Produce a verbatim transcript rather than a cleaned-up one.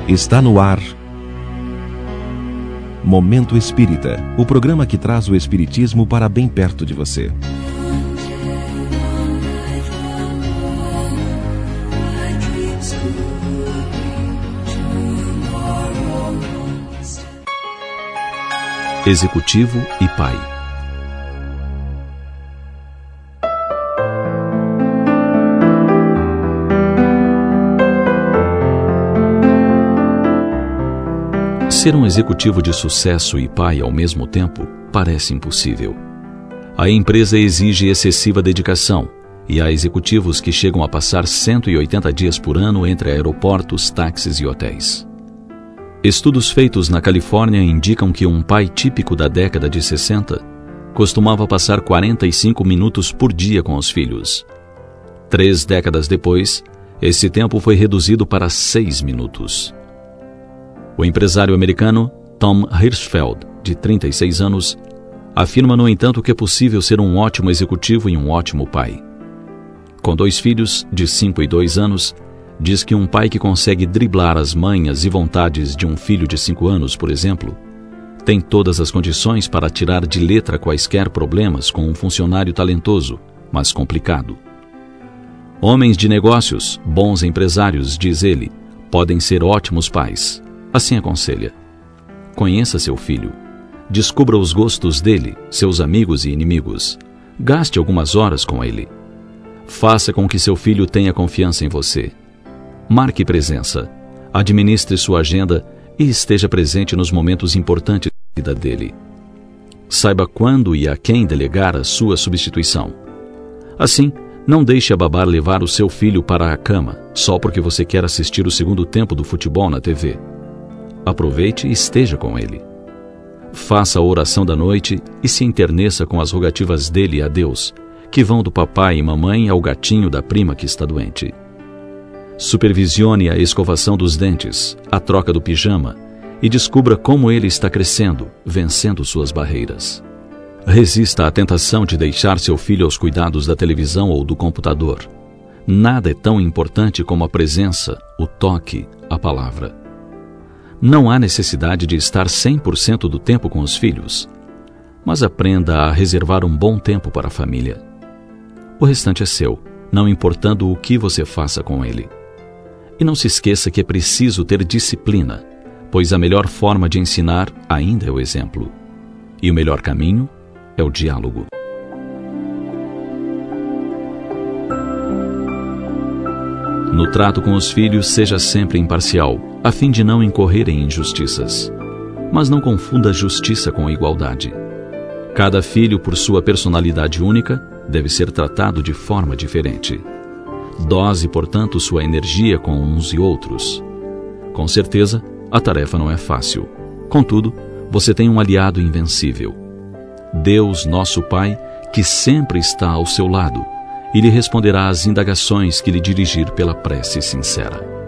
Está no ar Momento Espírita, o programa que traz o espiritismo para bem perto de você. Executivo e pai. Ser um executivo de sucesso e pai ao mesmo tempo parece impossível. A empresa exige excessiva dedicação e há executivos que chegam a passar cento e oitenta dias por ano entre aeroportos, táxis e hotéis. Estudos feitos na Califórnia indicam que um pai típico da década de sessenta costumava passar quarenta e cinco minutos por dia com os filhos. Três décadas depois, esse tempo foi reduzido para seis minutos. O empresário americano Tom Hirschfeld, de trinta e seis anos, afirma, no entanto, que é possível ser um ótimo executivo e um ótimo pai. Com dois filhos, de cinco e dois anos, diz que um pai que consegue driblar as manhas e vontades de um filho de cinco anos, por exemplo, tem todas as condições para tirar de letra quaisquer problemas com um funcionário talentoso, mas complicado. Homens de negócios, bons empresários, diz ele, podem ser ótimos pais. Assim aconselha: conheça seu filho, descubra os gostos dele, seus amigos e inimigos, gaste algumas horas com ele. Faça com que seu filho tenha confiança em você. Marque presença, administre sua agenda e esteja presente nos momentos importantes da vida dele. Saiba quando e a quem delegar a sua substituição. Assim, não deixe a babá levar o seu filho para a cama só porque você quer assistir o segundo tempo do futebol na T V. Aproveite e esteja com ele. Faça a oração da noite e se interneça com as rogativas dele a Deus, que vão do papai e mamãe ao gatinho da prima que está doente. Supervisione a escovação dos dentes, a troca do pijama e descubra como ele está crescendo, vencendo suas barreiras. Resista à tentação de deixar seu filho aos cuidados da televisão ou do computador. Nada é tão importante como a presença, o toque, a palavra. Não há necessidade de estar cem por cento do tempo com os filhos, mas aprenda a reservar um bom tempo para a família. O restante é seu, não importando o que você faça com ele. E não se esqueça que é preciso ter disciplina, pois a melhor forma de ensinar ainda é o exemplo. E o melhor caminho é o diálogo. No trato com os filhos, seja sempre imparcial, a fim de não incorrer em injustiças. Mas não confunda justiça com igualdade. Cada filho, por sua personalidade única, deve ser tratado de forma diferente. Dose, portanto, sua energia com uns e outros. Com certeza, a tarefa não é fácil. Contudo, você tem um aliado invencível. Deus, nosso Pai, que sempre está ao seu lado, e lhe responderá às indagações que lhe dirigir pela prece sincera.